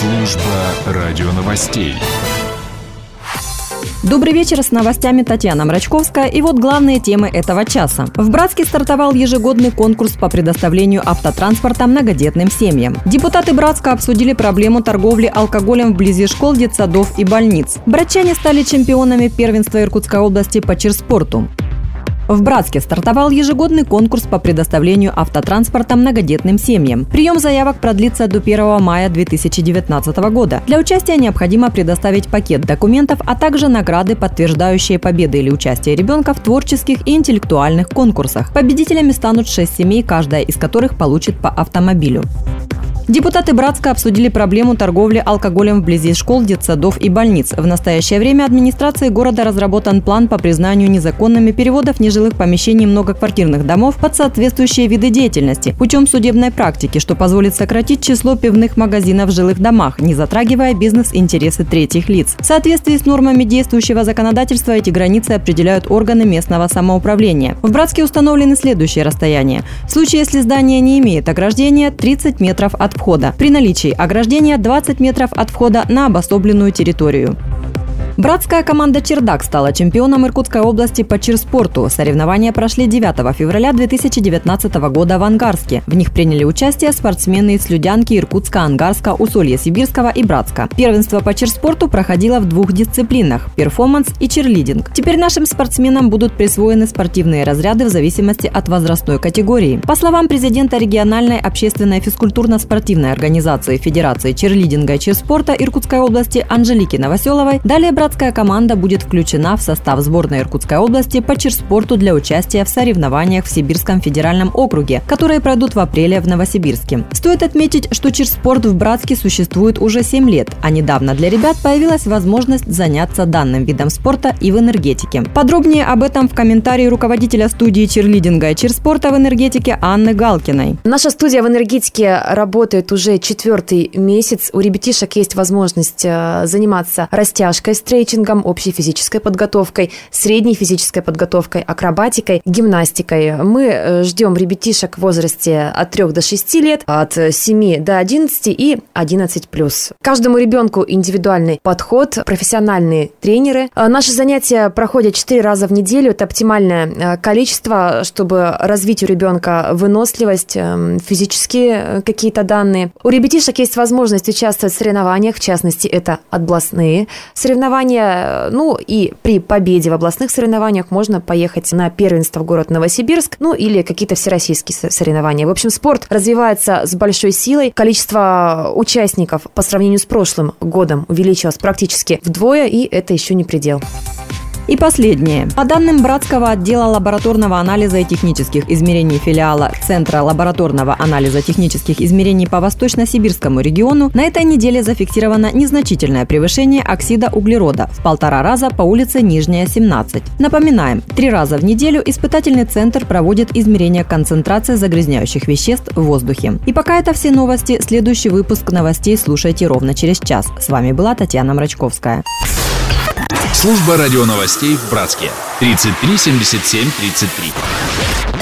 Служба радионовостей. Добрый вечер, с новостями Татьяна Мрачковская. И вот главные темы этого часа. В Братске стартовал ежегодный конкурс по предоставлению автотранспорта многодетным семьям. Депутаты Братска обсудили проблему торговли алкоголем вблизи школ, детсадов и больниц. Братчане стали чемпионами первенства Иркутской области по чирспорту. В Братске стартовал ежегодный конкурс по предоставлению автотранспорта многодетным семьям. Прием заявок продлится до 1 мая 2019 года. Для участия необходимо предоставить пакет документов, а также награды, подтверждающие победы или участие ребенка в творческих и интеллектуальных конкурсах. Победителями станут 6 семей, каждая из которых получит по автомобилю. Депутаты Братска обсудили проблему торговли алкоголем вблизи школ, детсадов и больниц. В настоящее время администрацией города разработан план по признанию незаконными переводов нежилых помещений многоквартирных домов под соответствующие виды деятельности путем судебной практики, что позволит сократить число пивных магазинов в жилых домах, не затрагивая бизнес-интересы третьих лиц. В соответствии с нормами действующего законодательства эти границы определяют органы местного самоуправления. В Братске установлены следующие расстояния. В случае, если здание не имеет ограждения, 30 метров от входа. При наличии ограждения 20 метров от входа на обособленную территорию. Братская команда «Чердак» стала чемпионом Иркутской области по чирспорту. Соревнования прошли 9 февраля 2019 года в Ангарске. В них приняли участие спортсмены из Слюдянки, Иркутска, Ангарска, Усолья-Сибирского и Братска. Первенство по чирспорту проходило в 2 дисциплинах – перформанс и чирлидинг. Теперь нашим спортсменам будут присвоены спортивные разряды в зависимости от возрастной категории. По словам президента региональной общественной физкультурно-спортивной организации Федерации чирлидинга и чирспорта Иркутской области Анжелики Новоселовой, далее братская команда будет включена в состав сборной Иркутской области по чирспорту для участия в соревнованиях в Сибирском федеральном округе, которые пройдут в апреле в Новосибирске. Стоит отметить, что чирспорт в Братске существует уже 7 лет, а недавно для ребят появилась возможность заняться данным видом спорта и в энергетике. Подробнее об этом в комментарии руководителя студии чирлидинга и чирспорта в энергетике Анны Галкиной. Наша студия в энергетике работает уже 4-й месяц. У ребятишек есть возможность заниматься растяжкой, стретчингом, общей физической подготовкой, средней физической подготовкой, акробатикой, гимнастикой. Мы ждем ребятишек в возрасте от 3 до 6 лет, от 7 до 11 и 11+. Каждому ребенку индивидуальный подход, профессиональные тренеры. Наши занятия проходят 4 раза в неделю. Это оптимальное количество, чтобы развить у ребенка выносливость, физические какие-то данные. У ребятишек есть возможность участвовать в соревнованиях, в частности, это областные соревнования. Ну и при победе в областных соревнованиях можно поехать на первенство в город Новосибирск, ну или какие-то всероссийские соревнования. В общем, спорт развивается с большой силой. Количество участников по сравнению с прошлым годом увеличилось практически вдвое, и это еще не предел. И последнее. По данным Братского отдела лабораторного анализа и технических измерений филиала Центра лабораторного анализа технических измерений по Восточно-Сибирскому региону, на этой неделе зафиксировано незначительное превышение оксида углерода в 1,5 раза по улице Нижняя, 17. Напоминаем, 3 раза в неделю испытательный центр проводит измерение концентрации загрязняющих веществ в воздухе. И пока это все новости, следующий выпуск новостей слушайте ровно через час. С вами была Татьяна Мрачковская. Служба радионовостей в Братске. 33 77 33.